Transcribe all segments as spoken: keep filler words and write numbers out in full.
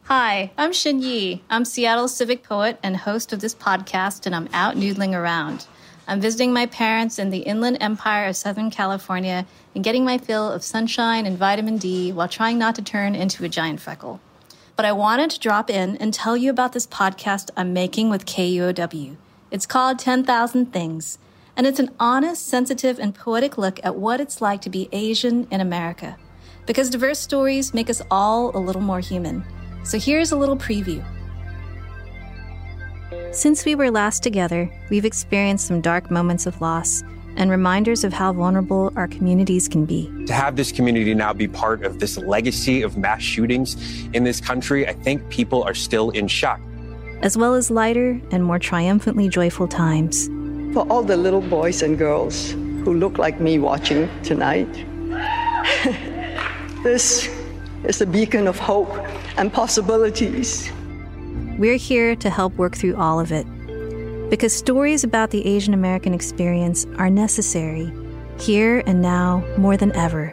Hi, I'm Xin Yi. I'm Seattle's civic poet and host of this podcast, and I'm out noodling around. I'm visiting my parents in the Inland Empire of Southern California and getting my fill of sunshine and vitamin D while trying not to turn into a giant freckle. But I wanted to drop in and tell you about this podcast I'm making with K U O W. It's called ten thousand Things, and it's an honest, sensitive, and poetic look at what it's like to be Asian in America. Because diverse stories make us all a little more human. So here's a little preview. Since we were last together, we've experienced some dark moments of loss and reminders of how vulnerable our communities can be. To have this community now be part of this legacy of mass shootings in this country, I think people are still in shock. As well as lighter and more triumphantly joyful times. For all the little boys and girls who look like me watching tonight, this is a beacon of hope and possibilities. We're here to help work through all of it. Because stories about the Asian American experience are necessary, here and now more than ever.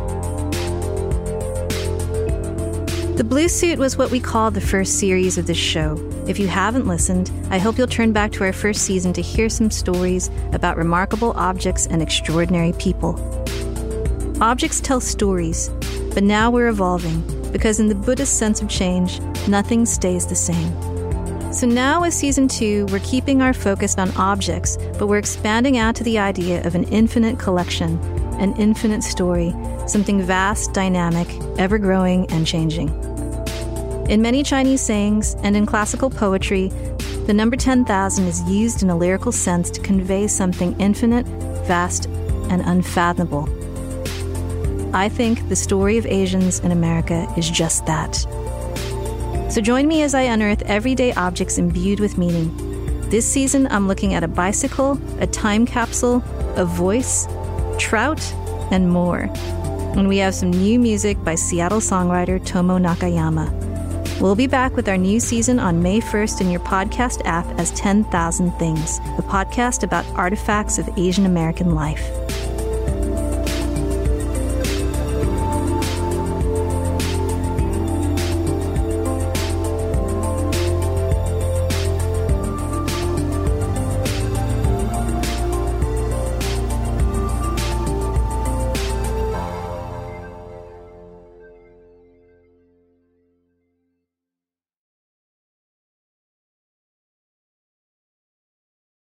The Blue Suit was what we called the first series of this show. If you haven't listened, I hope you'll turn back to our first season to hear some stories about remarkable objects and extraordinary people. Objects tell stories, but now we're evolving, because in the Buddhist sense of change, nothing stays the same. So now with season two, we're keeping our focus on objects, but we're expanding out to the idea of an infinite collection, an infinite story, something vast, dynamic, ever-growing, and changing. In many Chinese sayings and in classical poetry, the number ten thousand is used in a lyrical sense to convey something infinite, vast, and unfathomable. I think the story of Asians in America is just that. So join me as I unearth everyday objects imbued with meaning. This season, I'm looking at a bicycle, a time capsule, a voice, trout, and more. And we have some new music by Seattle songwriter Tomo Nakayama. We'll be back with our new season on May first in your podcast app as ten thousand Things, a podcast about artifacts of Asian American life.